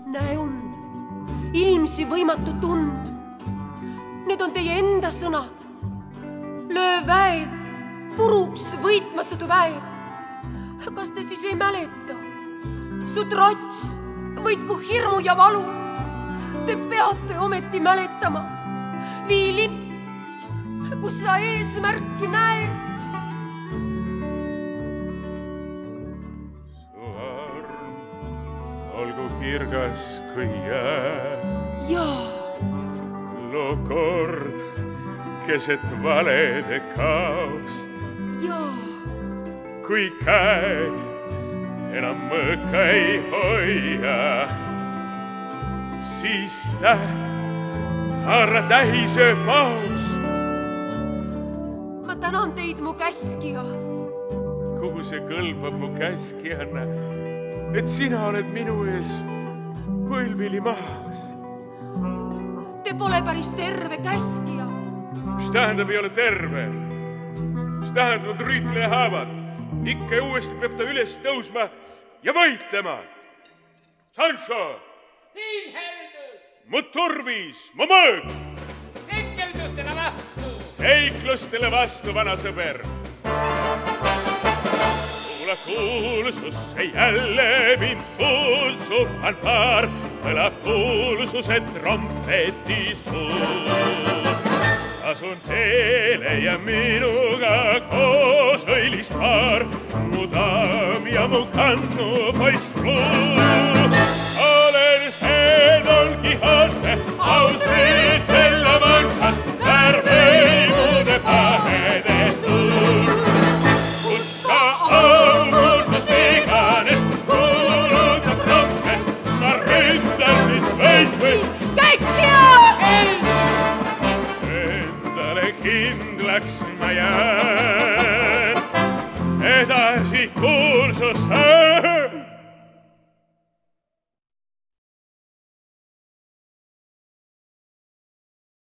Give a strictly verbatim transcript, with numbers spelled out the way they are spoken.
näe und, ilmsi võimatu tund. Need on teie enda sõnad. Löö väed, puruks võitmatud väed. Kas te siis ei mäleta? Su trots, võitku hirmu ja valu. Te peate ometi mäletama. Vii lipp, kus sa eesmärki näed. Su arm olgu kirgas kui jää. Jaa. Loo kord keset valede kaost. Jaa. Kui käed enam mõõka ei hoia, siis täht haara tähisöö paust. Ma tänan teid, mu käskija. Kuhu see kõlbab mu käskijanna, et sina oled minu ees põlvili maas? Te pole päris terve käskija. Mis tähendab ei ole terve? Mis tähendavad rüütleja haavad? Ikka ja uuesti peab ta üles tõusma ja võitlema. Sancho! Siin heldus! Mu turvis, mu mõõg! Seikeldustele vastu! Seiklustele vastu, vana sõber! Kuula kuulsusse jälle mind kutsub fanfaar, kõlab kuulsuse trompeti suur. Asun teele ja minuga koos õilist paar, mu daam ja mu kannu poiss truu. Olen see Don Quixote, aus rüütella mansast, värvõimude pahede tuur. Kus ka augustast iganest kuulutab trompet, ma ründan siis võit või käskija! Kindlaks ma jään, edasi